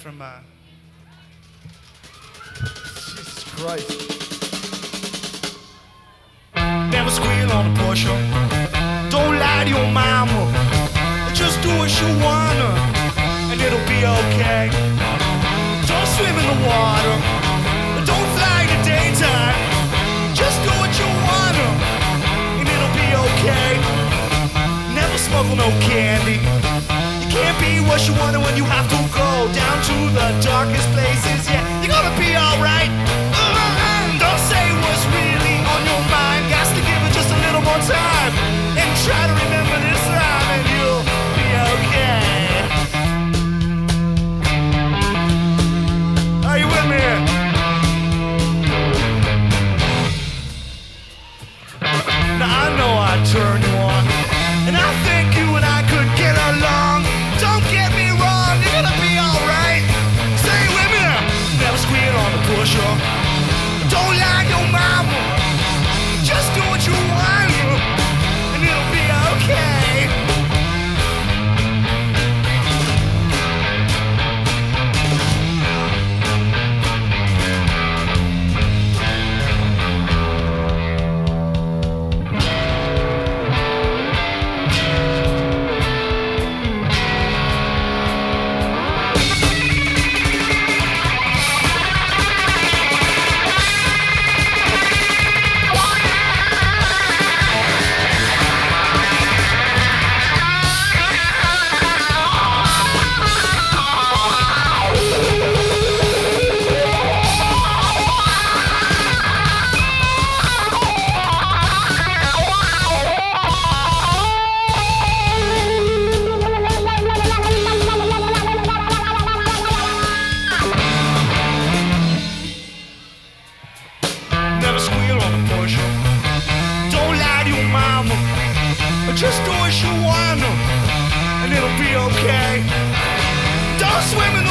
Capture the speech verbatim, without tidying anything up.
from, uh... Jesus Christ. Never squeal on a pusher. Don't lie to your mama. Just do what you wanna, and it'll be okay. Don't swim in the water. Don't fly in the daytime. Just do what you wanna, and it'll be okay. Never smuggle no candy. You can't be what you wanna when you have to go down to the darkest places. Yeah, you're gonna be alright. Uh, don't say what's really on your mind. Got to give it just a little more time and try to remember this time, and you'll be okay. Are you with me? Now I know I turned you on, and I think you and I could get along. Don't get me wrong, you're gonna be alright. Stay with me. Never squeal on the pusher. Don't lie to your mama. Just do what you want, and it'll be okay. Just do what you wanna, and it'll be okay. Don't swim in